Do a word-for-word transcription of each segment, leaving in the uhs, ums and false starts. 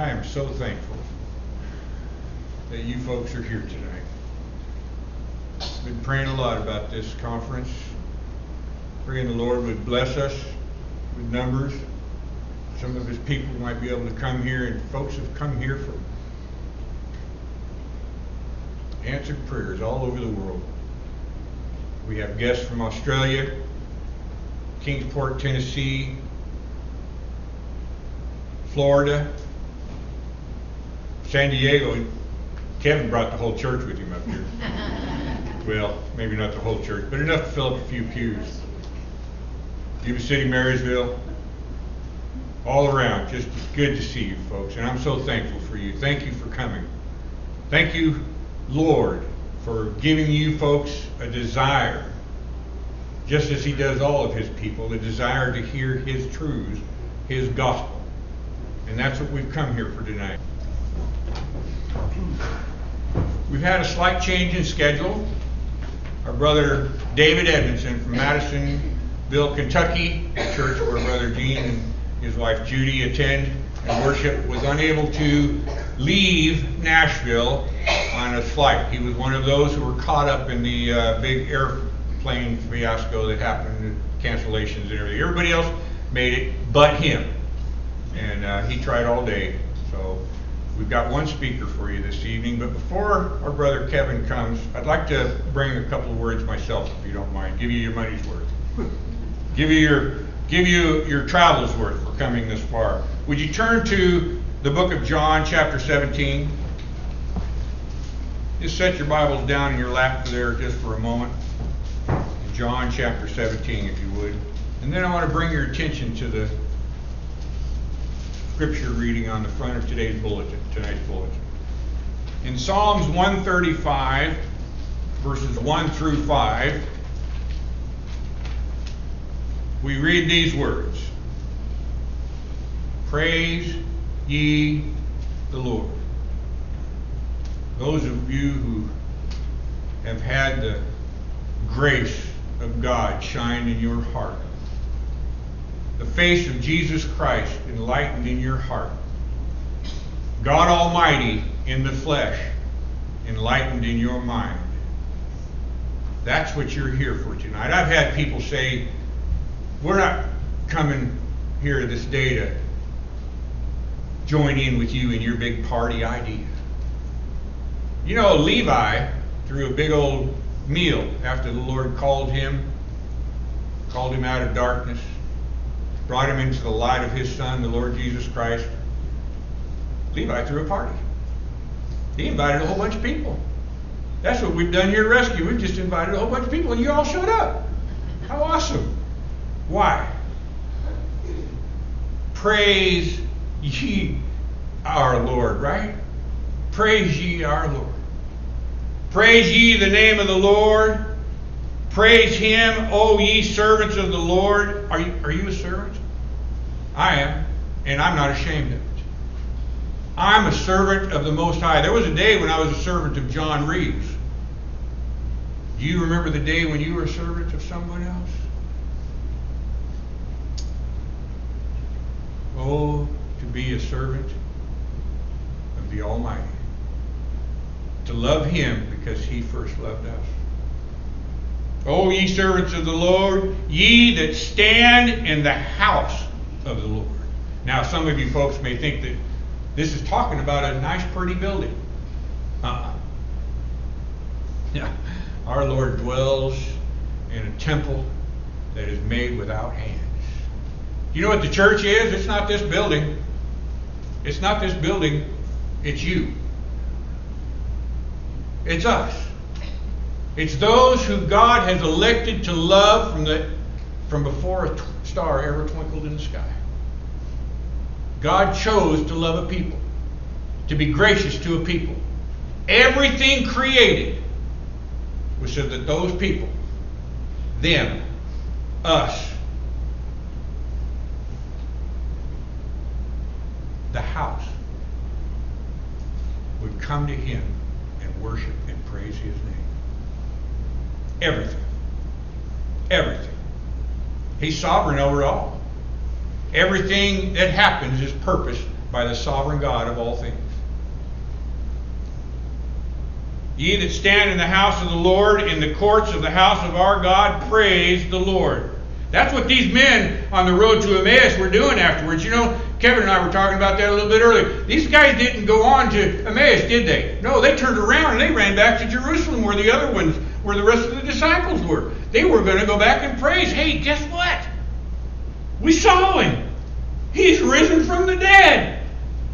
I am so thankful that you folks are here tonight. I've been praying a lot about this conference, praying the Lord would bless us with numbers. Some of his people might be able to come here, and folks have come here for answered prayers all over the world. We have guests from Australia, Kingsport, Tennessee, Florida, San Diego. Kevin brought the whole church with him up here. Well, maybe not the whole church, but enough to fill up a few pews. Yuba City, Marysville, all around. Just good to see you folks, and I'm so thankful for you. Thank you for coming. Thank you, Lord, for giving you folks a desire, just as he does all of his people, a desire to hear his truths, his gospel. And that's what we've come here for tonight. We've had a slight change in schedule. Our brother David Edmondson from Madisonville, Kentucky, a church where Brother Gene and his wife Judy attend and worship, was unable to leave Nashville on a flight. He was one of those who were caught up in the uh, big airplane fiasco that happened, cancellations and everything. Everybody else made it but him. And uh, he tried all day. So we've got one speaker for you this evening. But before our brother Kevin comes, I'd like to bring a couple of words myself, if you don't mind. Give you your money's worth. Give you your give you your travel's worth for coming this far. Would you turn to the book of John, chapter seventeen? Just set your Bibles down in your lap there just for a moment. John chapter seventeen, if you would. And then I want to bring your attention to the scripture reading on the front of today's bulletin, tonight's bulletin. In Psalms one thirty-five, verses one through five, we read these words: Praise ye the Lord. Those of you who have had the grace of God shine in your heart, the face of Jesus Christ enlightened in your heart, God Almighty in the flesh enlightened in your mind. That's what you're here for tonight. I've had people say, we're not coming here this day to join in with you in your big party idea. You know, Levi threw a big old meal after the Lord called him, called him out of darkness, brought him into the light of his Son, the Lord Jesus Christ. Levi threw a party. He invited a whole bunch of people. That's what we've done here at Rescue. We've just invited a whole bunch of people, and you all showed up. How awesome. Why? Praise ye our Lord, right? Praise ye our Lord. Praise ye the name of the Lord. Praise him, O ye servants of the Lord. Are you, are you a servant? I am, and I'm not ashamed of it. I'm a servant of the Most High. There was a day when I was a servant of John Reeves. Do you remember the day when you were a servant of someone else? Oh, to be a servant of the Almighty. To love him because he first loved us. O ye servants of the Lord, ye that stand in the house of the Lord. Now, some of you folks may think that this is talking about a nice, pretty building. Uh-uh. Yeah. Our Lord dwells in a temple that is made without hands. You know what the church is? It's not this building. It's not this building. It's you. It's us. It's those who God has elected to love from the from before a t- star ever twinkled in the sky. God chose to love a people, to be gracious to a people. Everything created was so that those people, them, us, the house, would come to him and worship and praise his name. Everything. Everything. He's sovereign over it all. Everything that happens is purposed by the sovereign God of all things. Ye that stand in the house of the Lord, in the courts of the house of our God, praise the Lord. That's what these men on the road to Emmaus were doing afterwards. You know, Kevin and I were talking about that a little bit earlier. These guys didn't go on to Emmaus, did they? No, they turned around and they ran back to Jerusalem where the other ones, where the rest of the disciples were. They were going to go back and praise. Hey, guess what? We saw him. He's risen from the dead.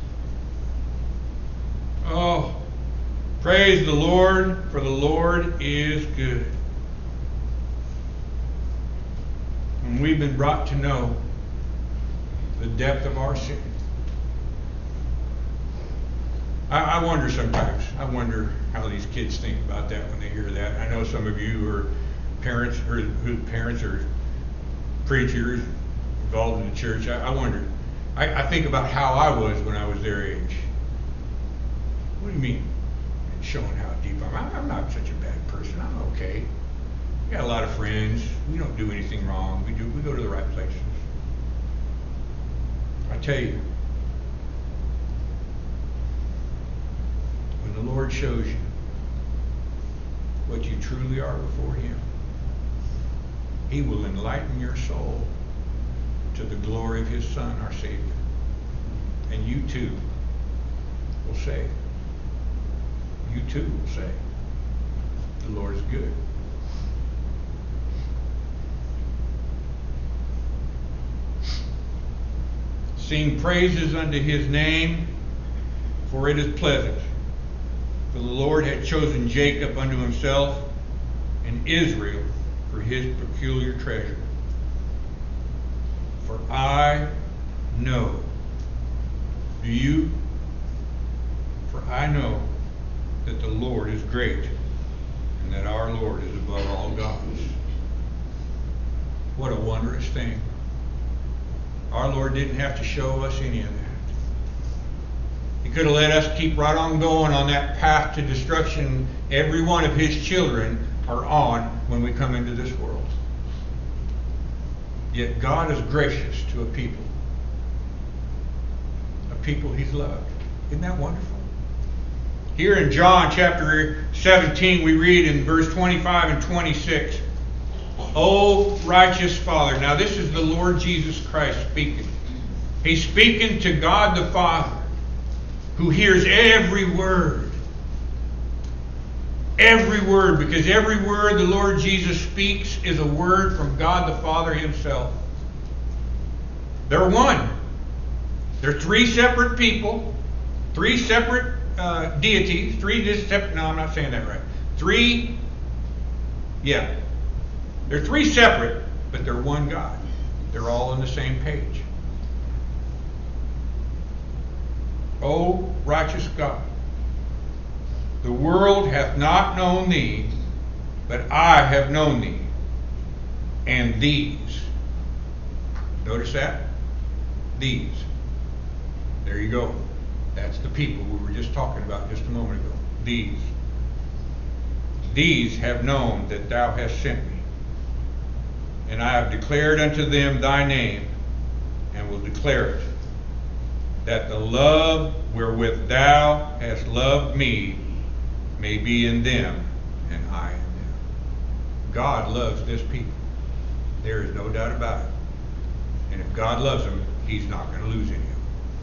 Oh, praise the Lord, for the Lord is good. And we've been brought to know the depth of our sin. I, I wonder sometimes, I wonder how these kids think about that when they hear that. I know some of you are parents, or whose parents are preachers involved in the church. I, I wonder. I, I think about how I was when I was their age. What do you mean? Showing how deep I'm. I'm not such a bad person. I'm okay. We got a lot of friends. We don't do anything wrong. We do. We go to the right places. I tell you, when the Lord shows you what you truly are before Him, He will enlighten your soul to the glory of His Son, our Savior. And you too will say, you too will say, the Lord is good. Sing praises unto His name, for it is pleasant. For the Lord had chosen Jacob unto Himself, and Israel for His peculiar treasure. For I know, do you? For I know that the Lord is great, and that our Lord is above all gods. What a wondrous thing. Our Lord didn't have to show us any of that. He could have let us keep right on going on that path to destruction every one of His children are on when we come into this world. Yet God is gracious to a people. A people He's loved. Isn't that wonderful? Here in John chapter seventeen, we read in verse twenty-five and twenty-six, O righteous Father. Now this is the Lord Jesus Christ speaking. He's speaking to God the Father, who hears every word. Every word, because every word the Lord Jesus speaks is a word from God the Father Himself. They're one. They're three separate people, three separate uh, deities, three separate, no, I'm not saying that right. Three, yeah. They're three separate, but they're one God. They're all on the same page. O righteous God, the world hath not known Thee, but I have known Thee, and these. Notice that? These. There you go. That's the people we were just talking about just a moment ago. These. These have known that Thou hast sent me. And I have declared unto them Thy name, and will declare it, that the love wherewith Thou hast loved me may be in them, and I in them. God loves this people. There is no doubt about it. And if God loves them, He's not going to lose any of them.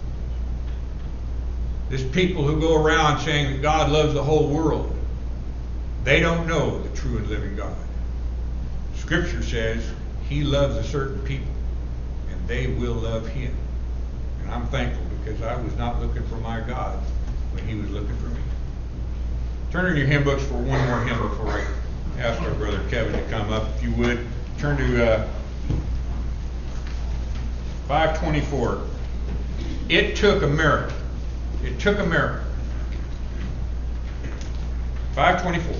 This people who go around saying that God loves the whole world, they don't know the true and living God. Scripture says He loves a certain people, and they will love Him. And I'm thankful because I was not looking for my God when He was looking for me. Turn in your hymn books for one more hymn before I ask our brother Kevin to come up. If you would, turn to uh, five twenty-four. It took a miracle. It took a miracle. five twenty-four.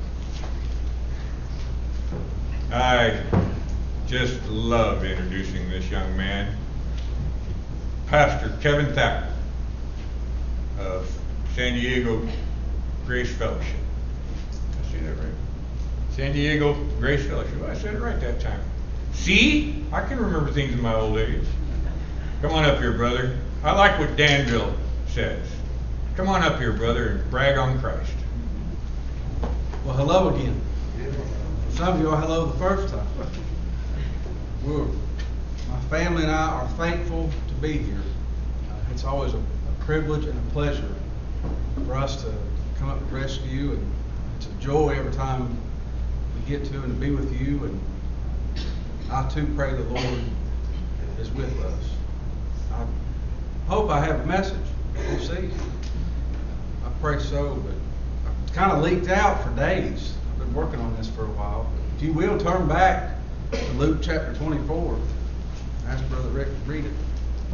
I just love introducing this young man, Pastor Kevin Thacker of San Diego Grace Fellowship. Did I say that right? San Diego Grace Fellowship. I said it right that time. See? I can remember things in my old age. Come on up here, brother. I like what Danville says. Come on up here, brother, and brag on Christ. Well, hello again. Some of you are hello the first time. We're, my family and I are thankful to be here. Uh, it's always a, a privilege and a pleasure for us to come up and rescue you, and it's a joy every time we get to and to be with you. And I too pray the Lord is with us. I hope I have a message. We'll see. I pray so, but it's kind of leaked out for days. I've been working on this for a while. If you will, turn back to Luke chapter twenty-four. Ask Brother Rick to read it.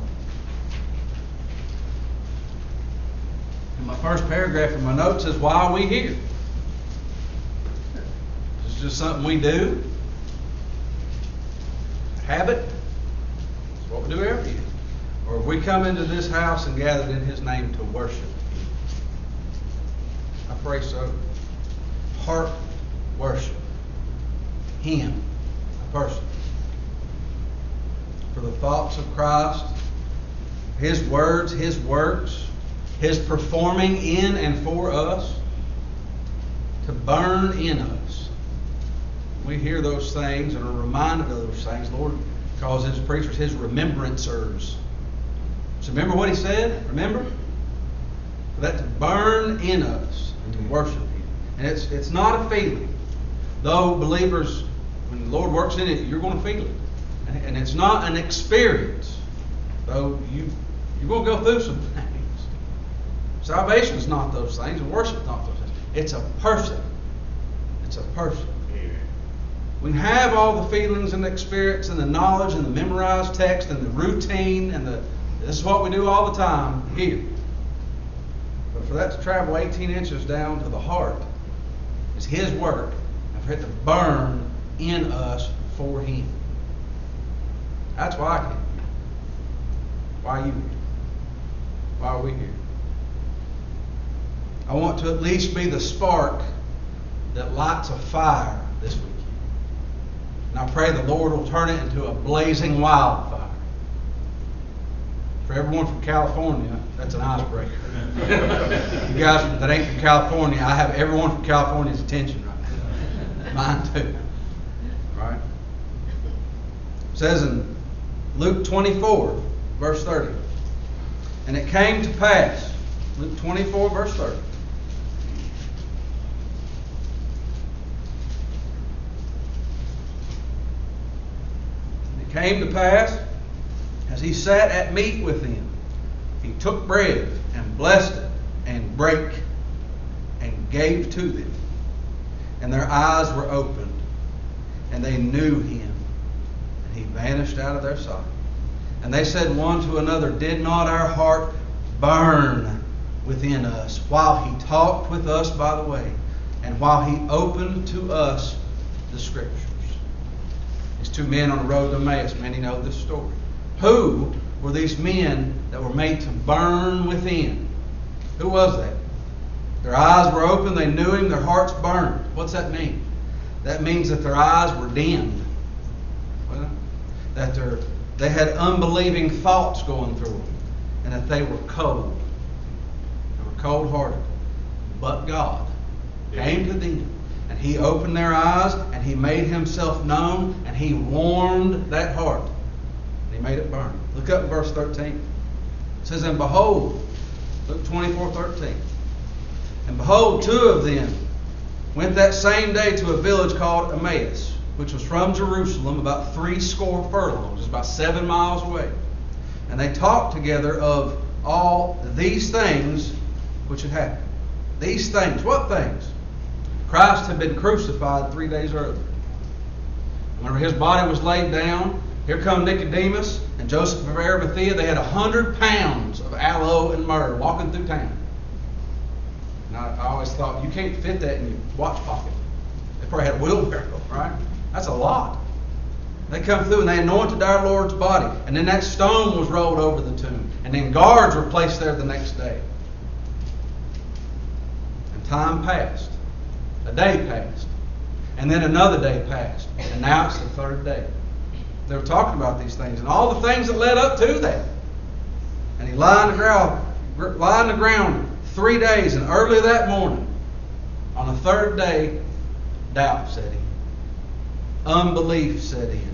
And my first paragraph in my notes says, why are we here? It's just something we do. A habit. It's what we do every year. Or if we come into this house and gathered in His name to worship Him. I pray so. Heart worship. Him, a person. For the thoughts of Christ, His words, His works, His performing in and for us, to burn in us. We hear those things and are reminded of those things. Lord calls His preachers His remembrancers. So remember what He said? Remember? For that to burn in us and to worship Him. And it's it's not a feeling. Though believers, when the Lord works in it, you're going to feel it. And, and it's not an experience. Though you, you're going to go through some things. Salvation is not those things, and worship is not those things. It's a person. It's a person. We can have all the feelings and the experience and the knowledge and the memorized text and the routine and the this is what we do all the time here. But for that to travel eighteen inches down to the heart is His work, and for it to burn in us for Him. That's why I came. Why are you here? Why are we here? I want to at least be the spark that lights a fire this weekend. And I pray the Lord will turn it into a blazing wildfire. For everyone from California, that's an icebreaker. You guys that ain't from California, I have everyone from California's attention right now. Mine too. Right? It says in Luke twenty-four, verse thirty. And it came to pass, Luke twenty-four, verse thirty. And it came to pass, as He sat at meat with them, He took bread and blessed it and brake and gave to them. And their eyes were opened, and they knew Him, and He vanished out of their sight. And they said one to another, did not our heart burn within us while He talked with us by the way, and while He opened to us the Scriptures? These two men on the road to Emmaus, many know this story. Who were these men that were made to burn within? Who was that? Their eyes were open, they knew Him, their hearts burned. What's that mean? That means that their eyes were dimmed. Well, that their, they had unbelieving thoughts going through them, and that they were cold. They were cold-hearted. But God came to them, and He opened their eyes, and He made Himself known, and He warmed that heart. He made it burn. Look up in verse thirteen. It says, and behold, Luke twenty-four, thirteen. And behold, two of them went that same day to a village called Emmaus, which was from Jerusalem about three score furlongs, about seven miles away. And they talked together of all these things which had happened. These things. What things? Christ had been crucified three days earlier. Whenever His body was laid down, here come Nicodemus and Joseph of Arimathea. They had a hundred pounds of aloe and myrrh walking through town. And I, I always thought, you can't fit that in your watch pocket. They probably had a wheelbarrow, right? That's a lot. They come through and they anointed our Lord's body. And then that stone was rolled over the tomb. And then guards were placed there the next day. And time passed. A day passed. And then another day passed. And now it's the third day. They were talking about these things and all the things that led up to that. And he lay on the ground, lay on the ground three days, and early that morning, on the third day, doubt set in. Unbelief set in.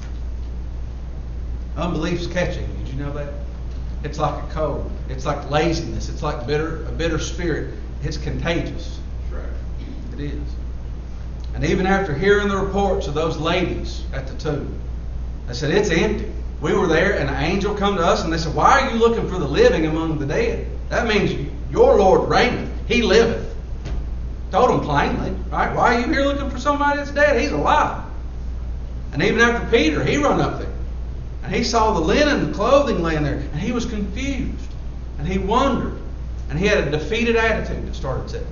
Unbelief's catching. Did you know that? It's like a cold. It's like laziness. It's like bitter, a bitter spirit. It's contagious. That's right. It is. And even after hearing the reports of those ladies at the tomb, they said, it's empty. We were there, and an angel come to us, and they said, why are you looking for the living among the dead? That means your Lord reigneth. He liveth. Told them plainly, right? Why are you here looking for somebody that's dead? He's alive. And even after Peter, he run up there. And he saw the linen clothing laying there, and he was confused. And he wondered. And he had a defeated attitude that started setting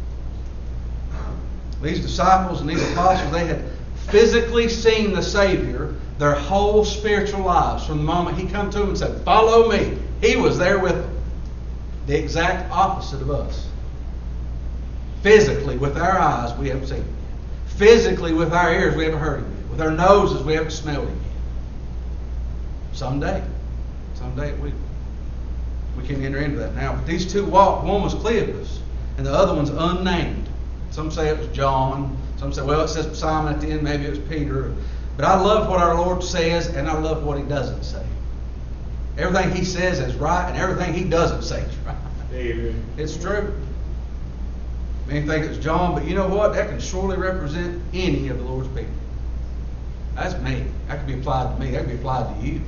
in. These disciples and these apostles, they had physically seen the Savior their whole spiritual lives. From the moment he come to them and said, follow me, he was there with them. The exact opposite of us. Physically, with our eyes, we haven't seen him yet. Physically, with our ears, we haven't heard him yet. With our noses, we haven't smelled him yet. Someday. Someday it will. We can't enter into that now. But these two walked. One was Cleopas, and the other one's unnamed. Some say it was John. Some say, well, it says Simon at the end. Maybe it was Peter. But I love what our Lord says, and I love what he doesn't say. Everything he says is right, and everything he doesn't say is right. Amen. It's true. Many think it's John, but you know what? That can surely represent any of the Lord's people. That's me. That could be applied to me. That could be applied to you.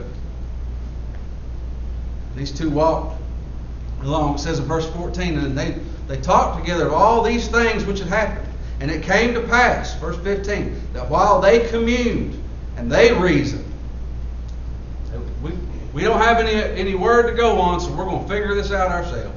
These two walked along. It says in verse fourteen, and they, they talked together of all these things which had happened. And it came to pass, verse fifteen, that while they communed and they reasoned, we, we don't have any, any word to go on, so we're going to figure this out ourselves.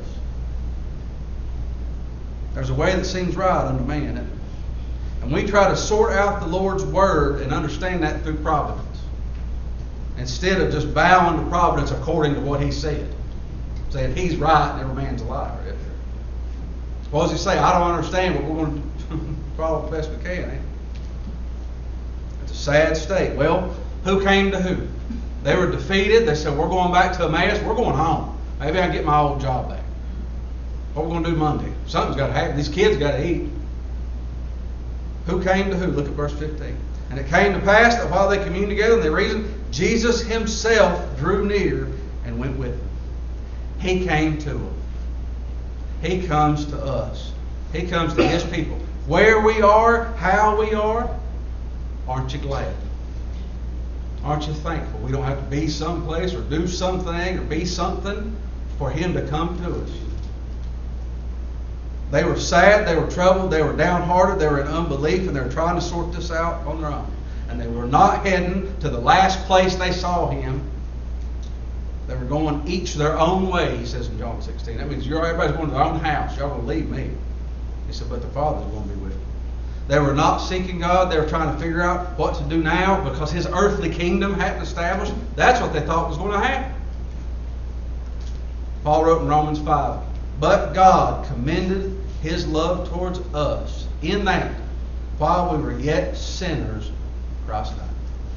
There's a way that seems right unto man, isn't it? And we try to sort out the Lord's word and understand that through providence, instead of just bowing to providence according to what he said, saying he's right and every man's a liar. Suppose he say, I don't understand, but we're going to follow the best we can. Eh? It's a sad state. Well, who came to who? They were defeated. They said, we're going back to Emmaus. We're going home. Maybe I can get my old job back. What are we going to do Monday? Something's got to happen. These kids got to eat. Who came to who? Look at verse fifteen. And it came to pass that while they communed together and they reasoned, Jesus himself drew near and went with them. He came to them. He comes to us. He comes to his people. Where we are, how we are, aren't you glad? Aren't you thankful? We don't have to be someplace or do something or be something for him to come to us. They were sad, they were troubled, they were downhearted, they were in unbelief, and they were trying to sort this out on their own. And they were not heading to the last place they saw him. They were going each their own way, he says in John sixteen. That means you're, everybody's going to their own house. Y'all going to leave me. He said, but the Father's going to be with them. They were not seeking God. They were trying to figure out what to do now because his earthly kingdom hadn't established. That's what they thought was going to happen. Paul wrote in Romans five, but God commended his love towards us in that while we were yet sinners, Christ died.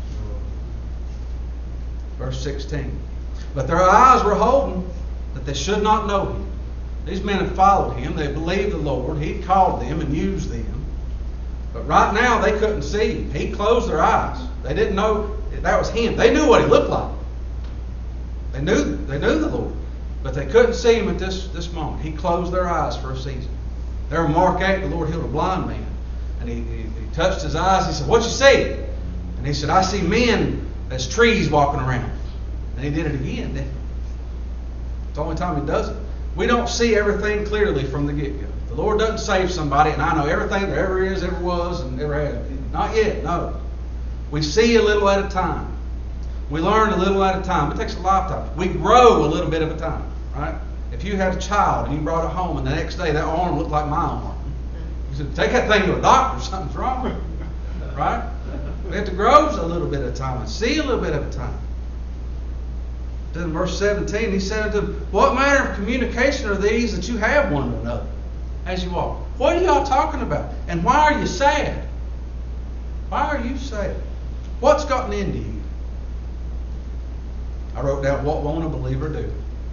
Verse sixteen. But their eyes were holden that they should not know him. These men had followed him. They believed the Lord. He called them and used them. But right now they couldn't see him. He closed their eyes. They didn't know that was him. They knew what he looked like. They knew they knew the Lord. But they couldn't see him at this, this moment. He closed their eyes for a season. There in Mark eight, the Lord healed a blind man. And he, he, he touched his eyes. He said, what you see? And he said, I see men as trees walking around. And he did it again, didn't he? It's the only time he does it. We don't see everything clearly from the get-go. The Lord doesn't save somebody, and I know everything there ever is, ever was, and ever has. Not yet, no. We see a little at a time. We learn a little at a time. It takes a lifetime. We grow a little bit at a time, right? If you had a child and you brought it home, and the next day that arm looked like my arm, you said, take that thing to a doctor, something's wrong, right? We have to grow a little bit at a time and see a little bit at a time. In verse seventeen, he said unto them, what manner of communication are these that you have one to another as you walk? What are y'all talking about? And why are you sad? Why are you sad? What's gotten into you? I wrote down, what won't a believer do?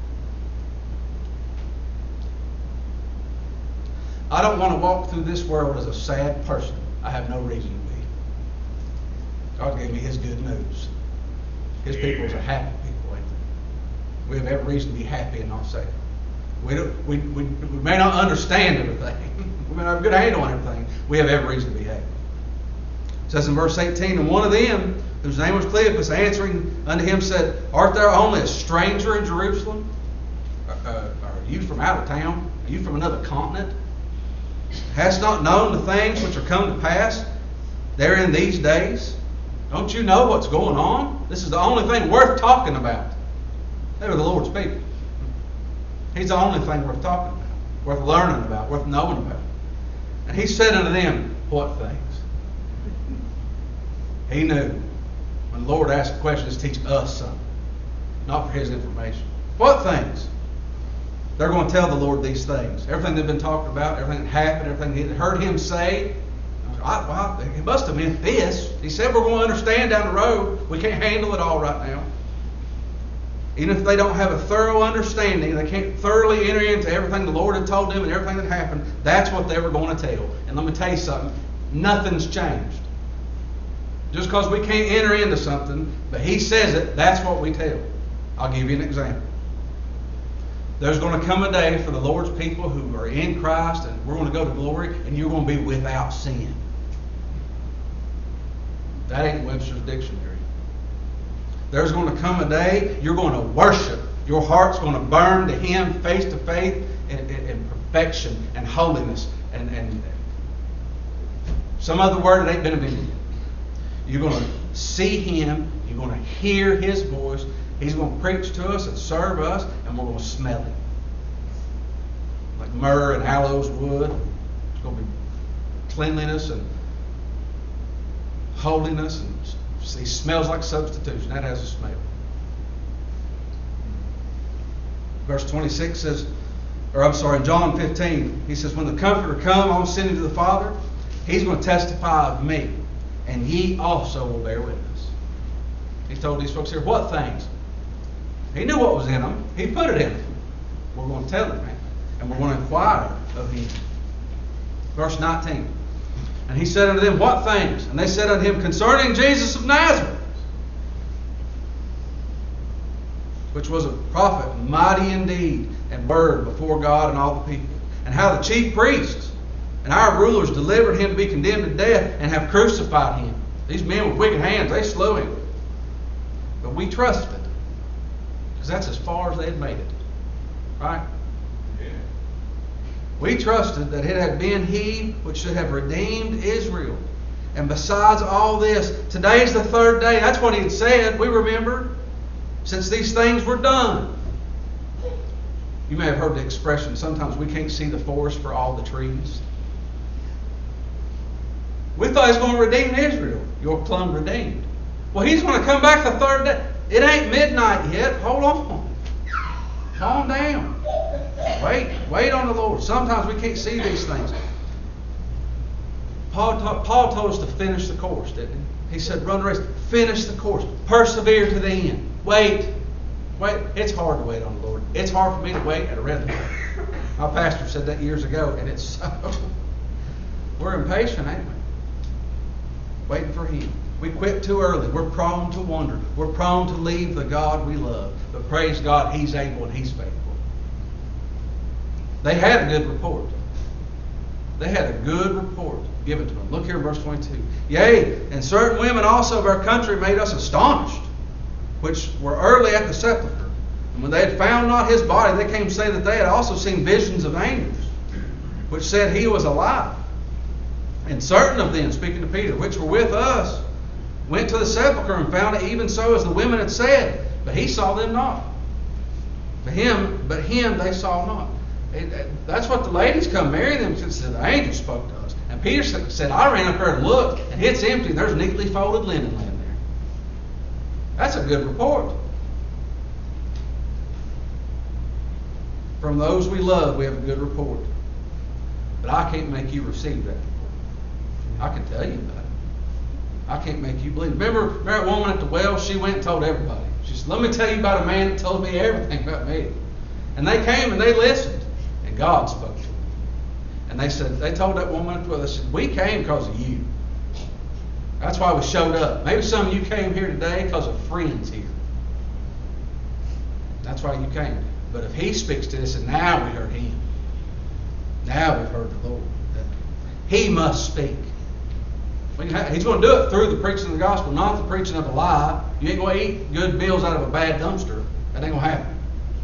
I don't want to walk through this world as a sad person. I have no reason to be. God gave me His good news. His people are happy people, ain't they? We have every reason to be happy and not sad. We, don't, we, we, we may not understand everything. We may not have a good handle on everything. We have every reason to be happy. It says in verse eighteen, and one of them, whose name was Cleopas, answering unto him said, art thou only a stranger in Jerusalem? Uh, uh, are you from out of town? Are you from another continent? Hast not known the things which are come to pass there in these days? Don't you know what's going on? This is the only thing worth talking about. They were the Lord's people. He's the only thing worth talking about, worth learning about, worth knowing about. And he said unto them, what things? He knew when the Lord asked the question to teach us something, not for His information. What things? They're going to tell the Lord these things. Everything they've been talking about, everything that happened, everything they heard Him say. I, well, it must have meant this. He said we're going to understand down the road. We can't handle it all right now. Even if they don't have a thorough understanding, they can't thoroughly enter into everything the Lord had told them and everything that happened, that's what they were going to tell. And let me tell you something, nothing's changed. Just because we can't enter into something, but He says it, that's what we tell. I'll give you an example. There's going to come a day for the Lord's people who are in Christ, and we're going to go to glory, and you're going to be without sin. That ain't Webster's dictionary. There's going to come a day you're going to worship. Your heart's going to burn to Him face to face in, in, in perfection and holiness and, and some other word that ain't been invented. You're going to see Him. You're going to hear His voice. He's going to preach to us and serve us, and we're going to smell Him. Like myrrh and aloes wood. It's going to be cleanliness and holiness. And He smells like substitution. That has a smell. Verse twenty-six says, or I'm sorry, in John fifteen, He says, when the Comforter come, I will send Him to the Father. He's going to testify of me, and ye also will bear witness. He told these folks here, what things? He knew what was in them. He put it in them. We're going to tell Him, man. And we're going to inquire of Him. Verse nineteen. And He said unto them, what things? And they said unto Him, concerning Jesus of Nazareth, which was a prophet, mighty in deed and word before God and all the people. And how the chief priests and our rulers delivered Him to be condemned to death and have crucified Him. These men with wicked hands, they slew Him. But we trusted. Because that's as far as they had made it. Right? Yeah. We trusted that it had been He which should have redeemed Israel. And besides all this, today's the third day. That's what He had said. We remember. Since these things were done. You may have heard the expression, sometimes we can't see the forest for all the trees. We thought He was going to redeem Israel. You're plumb redeemed. Well, He's going to come back the third day. It ain't midnight yet. Hold on. Calm down. Wait. Wait on the Lord. Sometimes we can't see these things. Paul, ta- Paul told us to finish the course, didn't he? He said, run the race. Finish the course. Persevere to the end. Wait. Wait. It's hard to wait on the Lord. It's hard for me to wait at a red light. My pastor said that years ago, and it's so. We're impatient, ain't we? Waiting for Him. We quit too early. We're prone to wander. We're prone to leave the God we love. But praise God, He's able and He's faithful. They had a good report. They had a good report given to them. Look here in verse twenty-two. Yea, and certain women also of our country made us astonished, which were early at the sepulchre. And when they had found not His body, they came to say that they had also seen visions of angels, which said He was alive. And certain of them, speaking to Peter, which were with us, went to the sepulchre and found it even so as the women had said, but he saw them not. But him, but him they saw not. It, that's what the ladies come marrying them since the angel spoke to us. And Peter said, I ran up there and looked, and it's empty, and there's neatly folded linen laying there. That's a good report. From those we love, we have a good report. But I can't make you receive that report. I can tell you about it. I can't make you believe. Remember, remember that woman at the well? She went and told everybody. She said, let me tell you about a man that told me everything about me. And they came and they listened, and God spoke to them. And they said, they told that woman, well, they said, we came because of you. That's why we showed up. Maybe some of you came here today because of friends here. That's why you came. But if he speaks to us, and now we heard him. Now we've heard the Lord. He must speak. He's going to do it through the preaching of the gospel, not the preaching of a lie. You ain't going to eat good meals out of a bad dumpster. That ain't going to happen.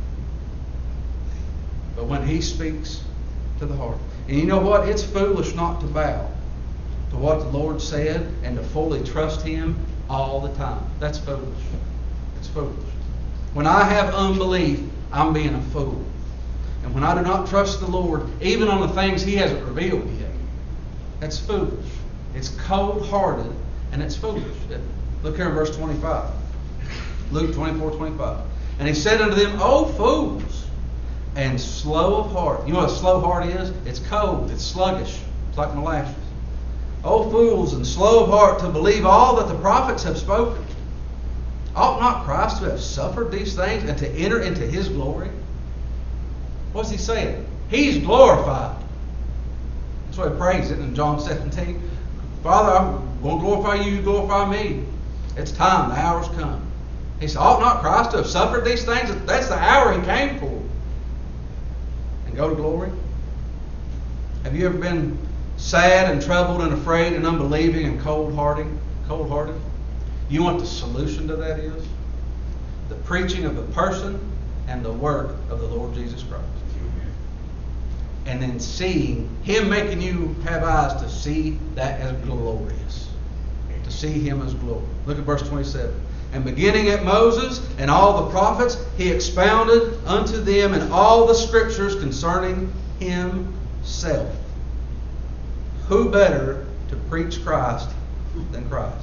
But when he speaks to the heart. And you know what? It's foolish not to bow to what the Lord said and to fully trust him all the time. That's foolish. It's foolish. When I have unbelief, I'm being a fool. And when I do not trust the Lord, even on the things he hasn't revealed yet, that's foolish. It's cold-hearted and it's foolish. Look here in verse twenty-five. Luke twenty-four, twenty-five. And he said unto them, O fools, and slow of heart. You know what a slow heart is? It's cold. It's sluggish. It's like molasses. O fools, and slow of heart to believe all that the prophets have spoken. Ought not Christ to have suffered these things and to enter into his glory? What's he saying? He's glorified. That's why he prays it in John seventeen. Father, I'm going to glorify you, you glorify me. It's time, the hour's come. He said, ought not Christ to have suffered these things? That's the hour he came for. And go to glory? Have you ever been sad and troubled and afraid and unbelieving and cold-hearted? Cold-hearted? You know what the solution to that is? The preaching of the person and the work of the Lord Jesus Christ. And then seeing him making you have eyes to see that as glorious. To see him as glory. Look at verse twenty-seven. And beginning at Moses and all the prophets, he expounded unto them in all the scriptures concerning himself. Who better to preach Christ than Christ?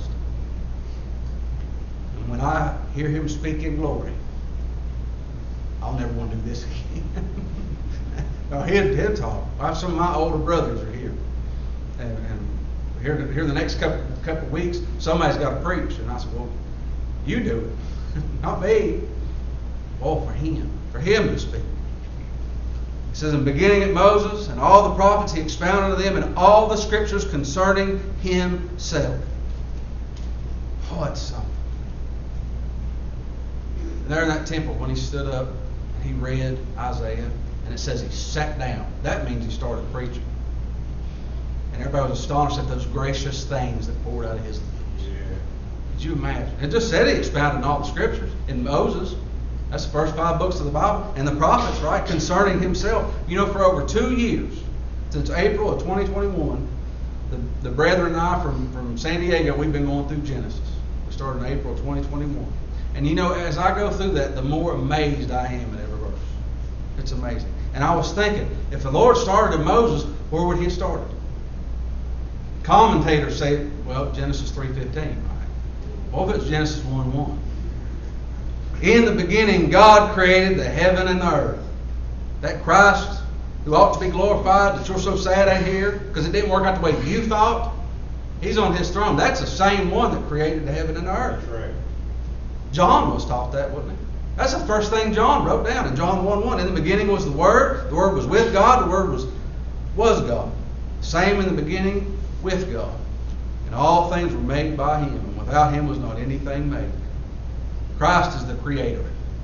And when I hear him speak in glory, I'll never want to do this again. No, he'll, he'll talk. I have some of my older brothers are here. And, and here, here the next couple, couple of weeks, somebody's got to preach. And I said, well, you do it. Not me. Oh, for him. For him to speak. It says, in beginning at Moses and all the prophets, he expounded to them in all the scriptures concerning himself. Oh, it's something. And there in that temple, when he stood up, he read Isaiah, and it says he sat down. That means he started preaching. And everybody was astonished at those gracious things that poured out of his lips. Yeah. Could you imagine? It just said he expounded in all the scriptures. In Moses, that's the first five books of the Bible. And the prophets, right, concerning himself. You know, for over two years, since April of twenty twenty-one, the, the brethren and I from, from San Diego, we've been going through Genesis. We started in April of twenty twenty-one. And you know, as I go through that, the more amazed I am at every verse. It's amazing. And I was thinking, if the Lord started in Moses, where would he have started? Commentators say, well, Genesis three fifteen, right? What if it's Genesis one one? In the beginning, God created the heaven and the earth. That Christ, who ought to be glorified, that you're so sad at here, because it didn't work out the way you thought, he's on his throne. That's the same one that created the heaven and the earth. That's right. John was taught that, wasn't he? That's the first thing John wrote down in John one one. In the beginning was the Word. The Word was with God. The Word was, was God. Same in the beginning with God. And all things were made by him. And without him was not anything made. Christ is the creator.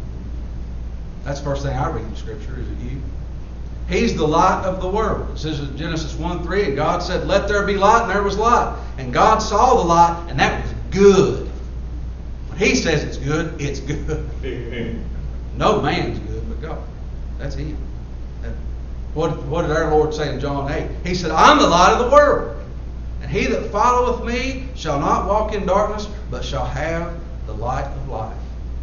That's the first thing I read in Scripture. Is it you? He's the light of the world. It says in Genesis one three, and God said, let there be light, and there was light. And God saw the light, and that was good. When he says it's good, it's good. Amen. No man's good but God. That's him. That, what, what did our Lord say in John eight? He said, I'm the light of the world. And he that followeth me shall not walk in darkness, but shall have the light of life.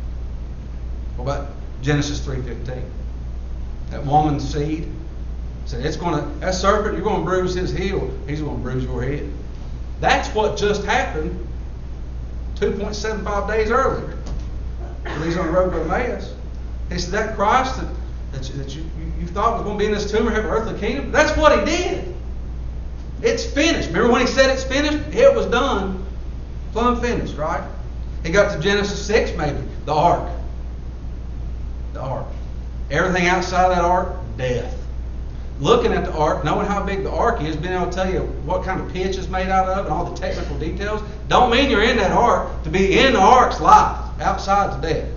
What about Genesis three fifteen? That woman's seed said, it's going to, that serpent, you're going to bruise his heel, he's going to bruise your head. That's what just happened two point seven five days earlier. When he's on the road to Emmaus. He said, that Christ that, that, you, that you, you thought was going to be in this tomb or have an earthly kingdom, that's what he did. It's finished. Remember when he said it's finished? It was done. Plumb finished, right? He got to Genesis six maybe. The ark. The ark. Everything outside of that ark, death. Looking at the ark, knowing how big the ark is, being able to tell you what kind of pitch it's made out of and all the technical details, don't mean you're in that ark. To be in the ark's life. Outside's death.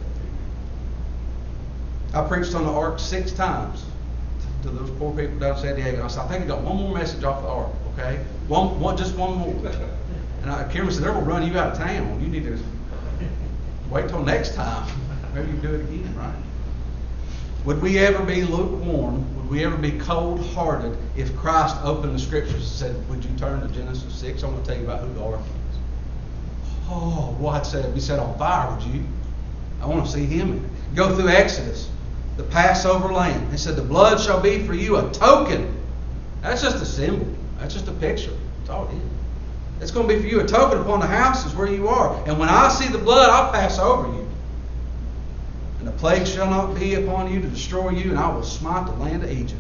I preached on the ark six times to those poor people down in San Diego. I said, I think I got one more message off the ark, okay? One, one, just one more. And I, Karen said, they're going to run you out of town. You need to wait till next time. Maybe you can do it again, right? Would we ever be lukewarm? Would we ever be cold-hearted if Christ opened the Scriptures and said, would you turn to Genesis six? I'm going to tell you about who the ark is. Oh, well, I'd say, be set on fire, would you? I want to see him in it. Go through Exodus, the Passover lamb. He said, the blood shall be for you a token. That's just a symbol. That's just a picture. That's all it is. It's going to be for you a token upon the houses where you are. And when I see the blood, I'll pass over you. And the plague shall not be upon you to destroy you, and I will smite the land of Egypt.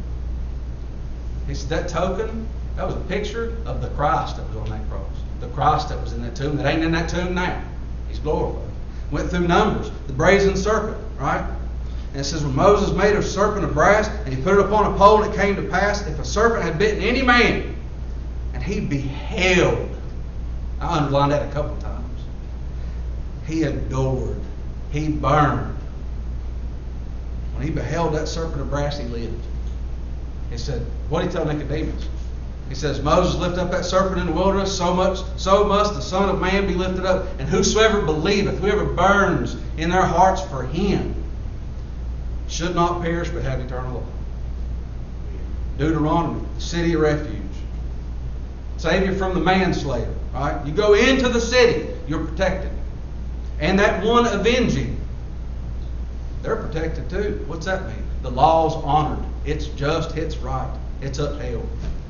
He said that token, that was a picture of the Christ that was on that cross. The Christ that was in that tomb, that ain't in that tomb now. He's glorified. Went through Numbers, the brazen serpent, right? And it says, when Moses made a serpent of brass, and he put it upon a pole, and it came to pass, if a serpent had bitten any man, and he beheld, I underlined that a couple of times, he adored, he burned. When he beheld that serpent of brass, he lived. He said, what did he tell Nicodemus? He says, Moses lifted up that serpent in the wilderness, so much, so must the Son of Man be lifted up. And whosoever believeth, whoever burns in their hearts for him, should not perish but have eternal life. Deuteronomy, the city of refuge. Save you from the manslayer. Right? You go into the city, you're protected. And that one avenging, they're protected too. What's that mean? The law's honored. It's just, it's right. It's upheld.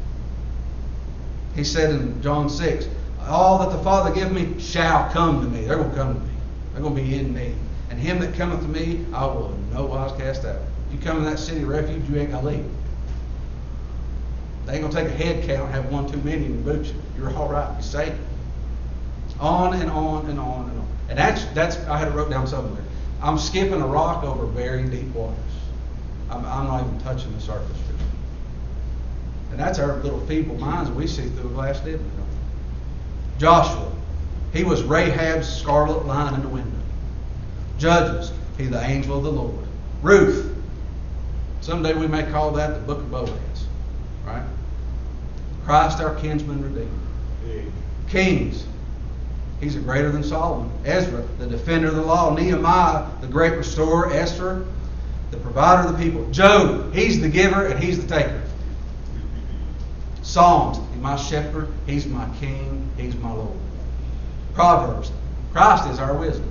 He said in John six, all that the Father give me shall come to me. They're going to come to me. They're going to be in me. And him that cometh to me, I will in no wise cast out. You come in that city of refuge, you ain't got to leave. They ain't going to take a head count and have one too many and boot you. You're all right. You're safe. On and on and on and on. And that's, that's I had it wrote down somewhere. I'm skipping a rock over very deep waters. I'm, I'm not even touching the surface. And that's our little feeble minds we see through a glass dimly. Joshua, he was Rahab's scarlet line in the window. Judges, he the angel of the Lord. Ruth, someday we may call that the book of Boaz. Right? Christ our kinsman redeemer. Kings, he's a greater than Solomon. Ezra, the defender of the law. Nehemiah, the great restorer. Esther, the provider of the people. Job, he's the giver and he's the taker. Psalms, he's my shepherd, he's my king, he's my Lord. Proverbs, Christ is our wisdom.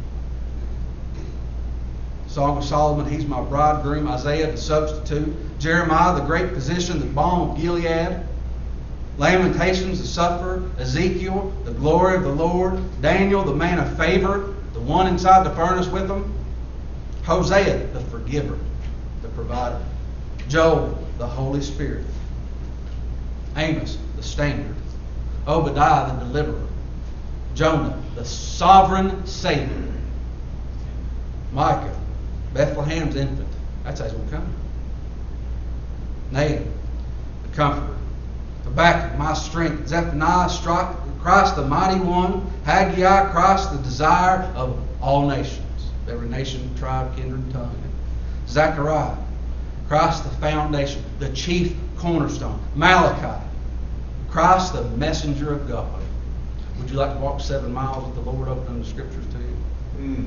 Song of Solomon, he's my bridegroom. Isaiah, the substitute. Jeremiah, the great physician, the balm of Gilead. Lamentations, the sufferer. Ezekiel, the glory of the Lord. Daniel, the man of favor, the one inside the furnace with them. Hosea, the forgiver, the provider. Joel, the Holy Spirit. Amos, the standard. Obadiah, the deliverer. Jonah, the sovereign Savior. Micah, Bethlehem's infant. That's how he's going to come. Nahum, the comforter. Habakkuk, my strength. Zephaniah, Christ the mighty one. Haggai, Christ the desire of all nations. Every nation, tribe, kindred, and tongue. Zechariah, Christ the foundation, the chief cornerstone. Malachi, Christ the messenger of God. Would you like to walk seven miles with the Lord opening the scriptures to you? Mm.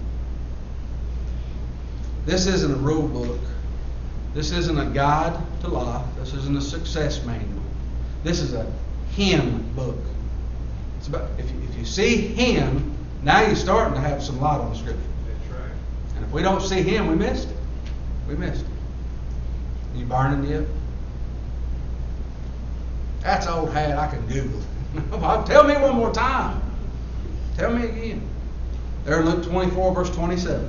This isn't a rule book. This isn't a guide to life. This isn't a success manual. This is a hymn book. It's about, if you, if you see him, now you're starting to have some light on the scripture. That's right. And if we don't see him, we missed it. We missed it. You burning yet? That's old hat. I can Google it. Tell me one more time. Tell me again. There in Luke twenty-four, verse twenty-seven.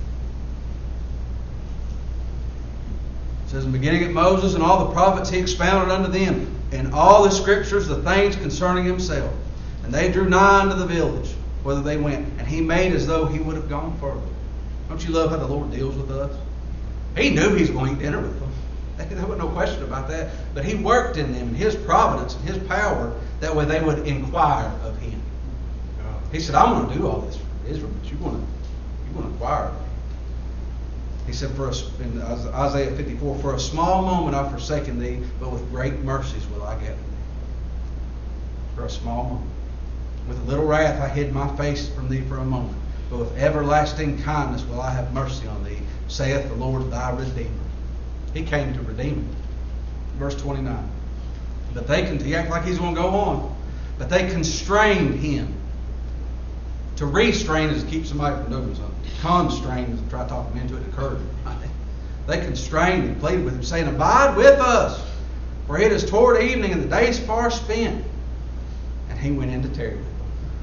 It says, in the beginning of Moses and all the prophets he expounded unto them in all the scriptures the things concerning himself. And they drew nigh unto the village. whither they went, and he made as though he would have gone further. Don't you love how the Lord deals with us? He knew he was going to eat dinner with them. There was no question about that. But he worked in them, in his providence and his power, that way they would inquire of him. He said, I'm going to do all this for Israel, but you're going to, you're going to inquire of me. He said, for us in Isaiah fifty-four, for a small moment I've forsaken thee, but with great mercies will I gather thee. For a small moment. With a little wrath I hid my face from thee for a moment, but with everlasting kindness will I have mercy on thee, saith the Lord thy Redeemer. He came to redeem him. Verse twenty-nine. But they can, he act like he's going to go on. But they constrained him. To restrain is to keep somebody from doing something. Constrain is to try to talk him into it, encourage him. They constrained and pleaded with him, saying, Abide with us, for it is toward evening, and the day is far spent. And he went in to tarry with them.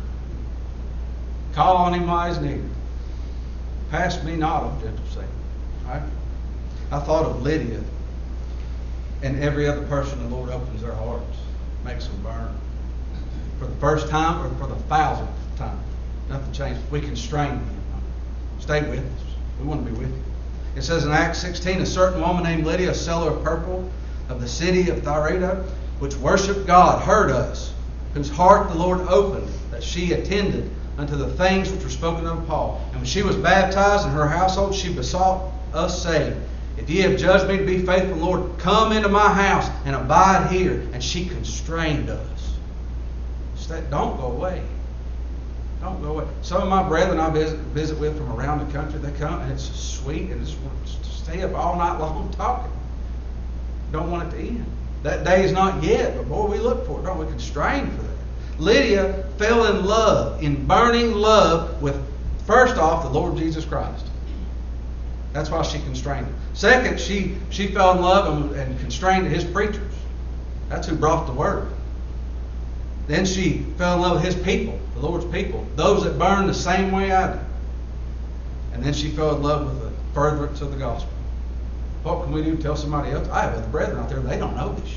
Call on him while he's near. Pass me not, O gentle Savior. Right? I thought of Lydia and every other person the Lord opens their hearts, makes them burn. For the first time or for the thousandth time. Nothing changed. We constrain him. Stay with us. We want to be with you. It says in Acts sixteen, a certain woman named Lydia, a seller of purple of the city of Thyatira, which worshipped God, heard us, whose heart the Lord opened, that she attended unto the things which were spoken of Paul. And when she was baptized in her household, she besought us, saying, If ye have judged me to be faithful, Lord, come into my house and abide here. And she constrained us. Stay, don't go away. Don't go away. Some of my brethren I visit, visit with from around the country, they come and it's sweet and it's stay up all night long talking. Don't want it to end. That day is not yet, but boy, we look for it. Don't we? Constrain for that. Lydia fell in love, in burning love with, first off, the Lord Jesus Christ. That's why she constrained him. Second, she, she fell in love and, and constrained his preachers. That's who brought the word. Then she fell in love with his people, the Lord's people, those that burn the same way I do. And then she fell in love with the furtherance of the gospel. What can we do to tell somebody else? I have other brethren out there, they don't know this shit.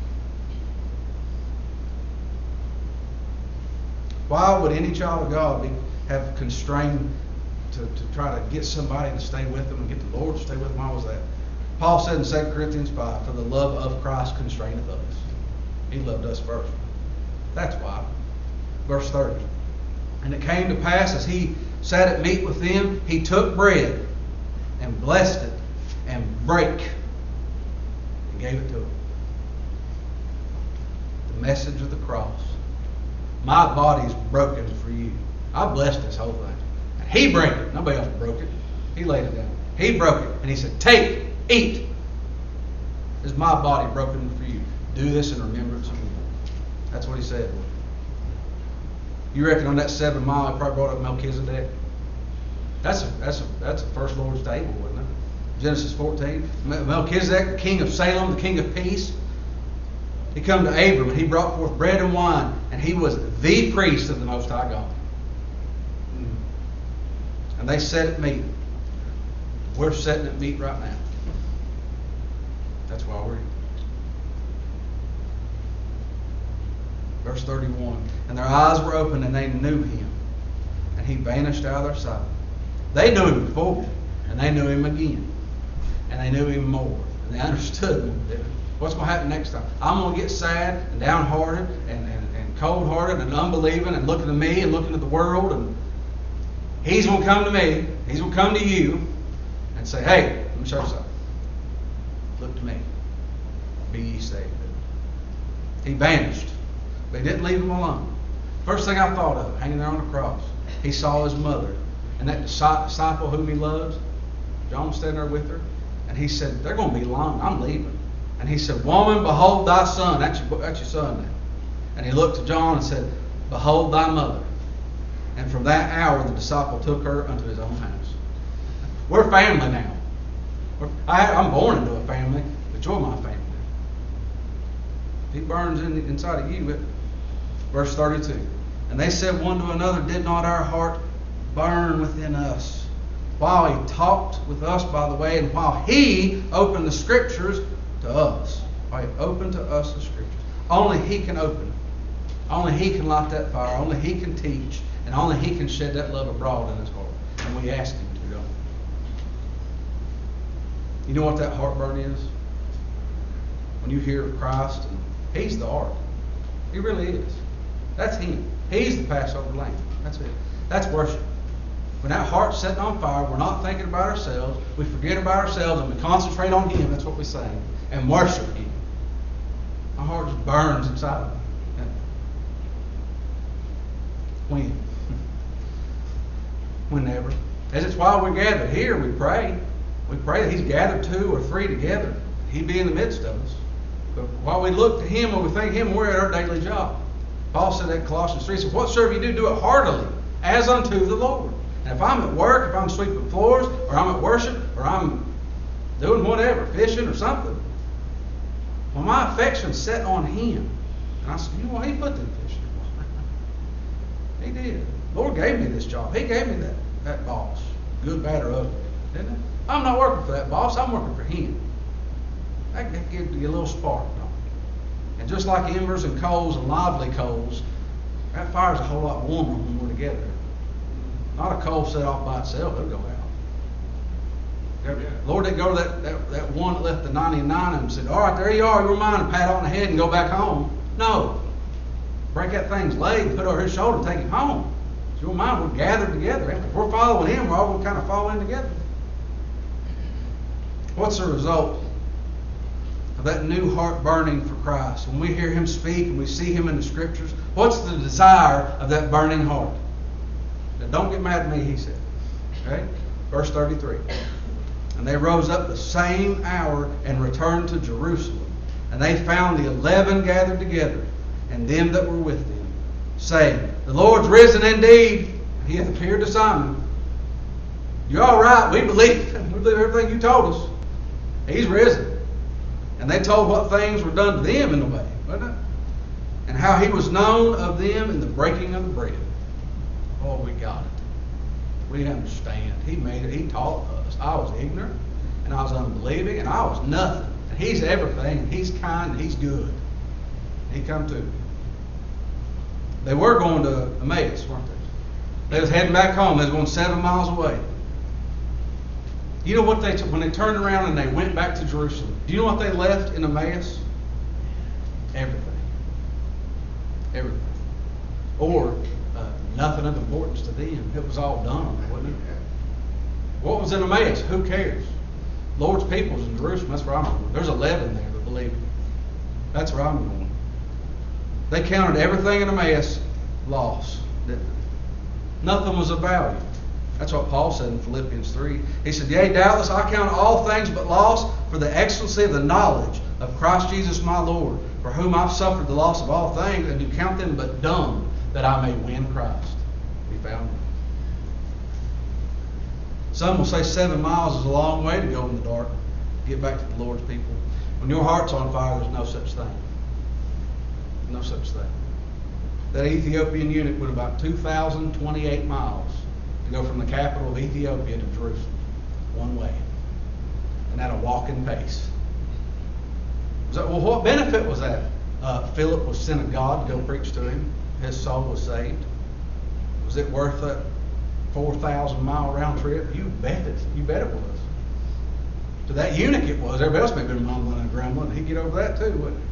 Why would any child of God be, have constrained to, to try to get somebody to stay with them and get the Lord to stay with them? Why was that? Paul said in Second Corinthians five, for the love of Christ constraineth us. He loved us first. That's why. Verse thirty. And it came to pass as he sat at meat with them, he took bread and blessed it and brake and gave it to them. The message of the cross. My body is broken for you. I blessed this whole thing. And he broke it. Nobody else broke it. He laid it down. He broke it. And he said, take, eat. This is my body broken for you. Do this in remembrance of me. That's what he said. You reckon on that seven mile, I probably brought up Melchizedek? That's a, that's a, that's the first Lord's table, wasn't it? Genesis fourteen. Melchizedek, the king of Salem, the king of peace. He come to Abram and he brought forth bread and wine, and he was the priest of the Most High God. And they sat at meat. We're sitting at meat right now. That's why we're here. Verse thirty-one. And their eyes were opened and they knew him. And he vanished out of their sight. They knew him before. And they knew him again. And they knew him more. And they understood him. What's going to happen next time? I'm going to get sad and downhearted and, and, and cold-hearted and unbelieving and looking at me and looking at the world. And he's going to come to me. He's going to come to you and say, hey, let me show you something. Look to me. Be ye saved. He vanished. But he didn't leave him alone. First thing I thought of, hanging there on the cross, he saw his mother. And that disciple whom he loves, John standing there with her. And he said, they're going to be long. I'm leaving. And he said, woman, behold thy son. That's your, that's your son now. And he looked to John and said, behold thy mother. And from that hour the disciple took her unto his own house. We're family now. We're, I, I'm born into a family, but you're my family. If he burns in, inside of you, it, verse thirty-two. And they said one to another, did not our heart burn within us while he talked with us by the way, and while he opened the scriptures to us? While he opened to us the scriptures. Only he can open. Only he can light that fire. Only he can teach. And only He can shed that love abroad in His heart. And we ask Him to, don't we? You know what that heartburn is? When you hear of Christ, and He's the ark. He really is. That's Him. He's the Passover lamb. That's it. That's worship. When that heart's setting on fire, we're not thinking about ourselves. We forget about ourselves and we concentrate on Him. That's what we say. And worship Him. My heart just burns inside of me. When? Whenever. As it's while we're gathered here, we pray. We pray that He's gathered two or three together. He be in the midst of us. But while we look to Him, when we think Him, we're at our daily job. Paul said that in Colossians three. He said, whatsoever you do, do it heartily, as unto the Lord. And if I'm at work, if I'm sweeping floors, or I'm at worship, or I'm doing whatever, fishing or something, well, my affection's set on Him. And I said, you know what? He put them fishing. He did. The Lord gave me this job. He gave me that, that boss. Good, bad, or ugly. Didn't it? I'm not working for that boss. I'm working for Him. That gives you a little spark, don't it? And just like embers and coals and lively coals, that fire's a whole lot warmer when we're together. Not a coal set off by itself. It'll go out. Lord didn't go to that, that, that one that left the ninety-nine and said, all right, there you are, you're mine, and pat on the head and go back home. No. Break that thing's leg and put it over his shoulder and take him home. So you're mine, we're gathered together. If we're following Him, we're all going to kind of fall in together. What's the result of that new heart burning for Christ? When we hear Him speak and we see Him in the Scriptures, what's the desire of that burning heart? Now, don't get mad at me, He said. Okay? Verse thirty-three. And they rose up the same hour and returned to Jerusalem. And they found the eleven gathered together, and them that were with them, saying, the Lord's risen indeed. He hath appeared to Simon. You're all right. We believe. We believe everything you told us. He's risen. And they told what things were done to them in the way, wasn't it? And how He was known of them in the breaking of the bread. Oh, we got it. We understand. He made it. He taught us. I was ignorant, and I was unbelieving, and I was nothing. And He's everything, and He's kind, and He's good. He come to me. They were going to Emmaus, weren't they? They was heading back home. They was going seven miles away. You know what they t- when they turned around and they went back to Jerusalem? Do you know what they left in Emmaus? Everything. Everything. Or uh, nothing of importance to them. It was all done, wasn't it? What was in Emmaus? Who cares? Lord's people's in Jerusalem. That's where I'm going. There's eleven there that believe it. That's where I'm going. They counted everything in Emmaus loss. Didn't they? Nothing was of value. That's what Paul said in Philippians three. He said, yea, doubtless I count all things but loss for the excellency of the knowledge of Christ Jesus my Lord, for whom I've suffered the loss of all things, and do count them but dung, that I may win Christ. We found him. Some will say seven miles is a long way to go in the dark. Get back to the Lord's people. When your heart's on fire, there's no such thing. No such thing. That Ethiopian eunuch went about two thousand twenty-eight miles to go from the capital of Ethiopia to Jerusalem. One way. And at a walking pace. Was that, well, what benefit was that? Uh, Philip was sent of God to go preach to him. His soul was saved. Was it worth that four thousand mile round trip? You bet it. You bet it was. To that eunuch it was. Everybody else may have been mumbling and grumbling. He'd get over that too, wouldn't he?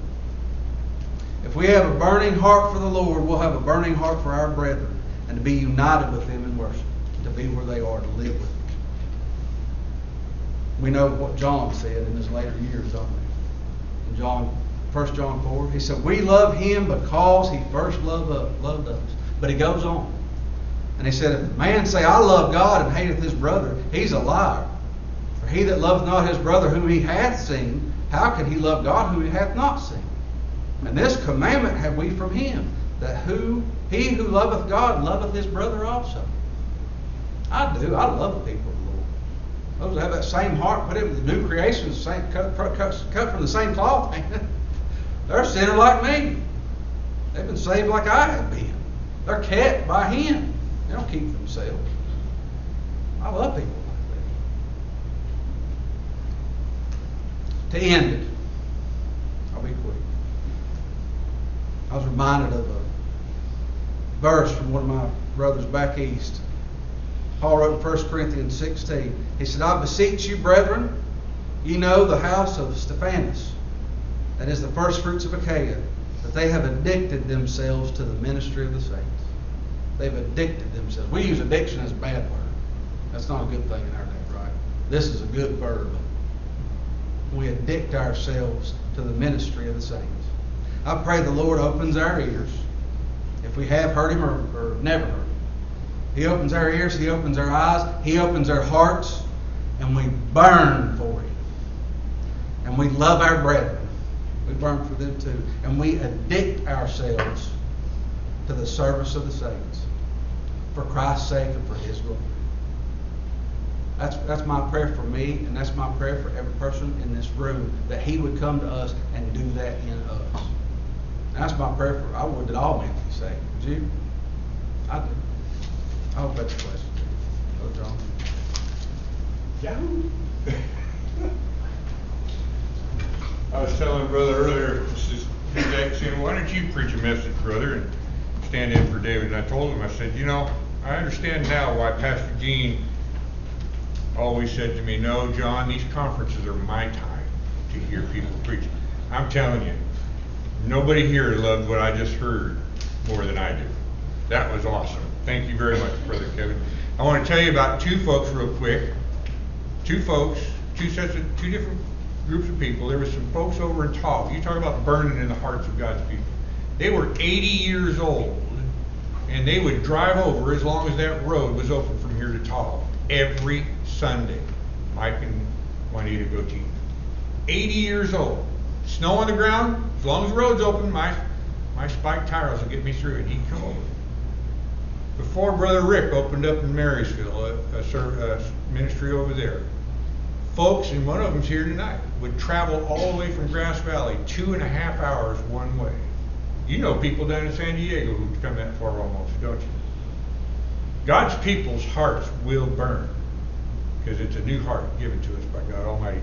If we have a burning heart for the Lord, we'll have a burning heart for our brethren, and to be united with them in worship, to be where they are, to live with them. We know what John said in his later years, don't we? In John, First John four, he said, we love Him because He first loved us. Loved us. But he goes on. And he said, if a man say, I love God, and hateth his brother, he's a liar. For he that loveth not his brother whom he hath seen, how can he love God whom he hath not seen? And this commandment have we from Him, that who he who loveth God loveth his brother also. I do. I love the people of the Lord. Those that have that same heart, put it with the new creation, same, cut, cut, cut from the same cloth. They're a sinner like me. They've been saved like I have been. They're kept by Him. They don't keep themselves. I love people like that. To end it, I'll be quick. I was reminded of a verse from one of my brothers back east. Paul wrote in First Corinthians sixteen, he said, I beseech you, brethren, ye know the house of Stephanas, that is the first fruits of Achaia, that they have addicted themselves to the ministry of the saints. They've addicted themselves. We use addiction as a bad word. That's not a good thing in our day, right? This is a good verb. We addict ourselves to the ministry of the saints. I pray the Lord opens our ears. If we have heard Him or, or never heard Him. He opens our ears, He opens our eyes, He opens our hearts, and we burn for Him. And we love our brethren. We burn for them too. And we addict ourselves to the service of the saints for Christ's sake and for His glory. That's, that's my prayer for me, and that's my prayer for every person in this room, that He would come to us and do that in us. And that's my prayer for, I would that all men be saved. Would you? I do. I hope that's a question. Brother John? Yeah. I was telling brother earlier, this is his ex, saying, why don't you preach a message, brother, and stand in for David? And I told him, I said, you know, I understand now why Pastor Gene always said to me, no, John, these conferences are my time to hear people preach. I'm telling you, nobody here loved what I just heard more than I do. That was awesome. Thank you very much, Brother Kevin. I want to tell you about two folks real quick. Two folks, two sets of, two different groups of people. There were some folks over in Tahoe. You talk about burning in the hearts of God's people. They were eighty years old, and they would drive over as long as that road was open from here to Tahoe every Sunday. Mike and Juanita go team. eighty years old. Snow on the ground, as long as the road's open, my my spiked tires will get me through it. He'd come over. Before Brother Rick opened up in Marysville, a, a, a ministry over there, folks, and one of them's here tonight, would travel all the way from Grass Valley, two and a half hours one way. You know people down in San Diego who've come that far almost, don't you? God's people's hearts will burn, because it's a new heart given to us by God Almighty.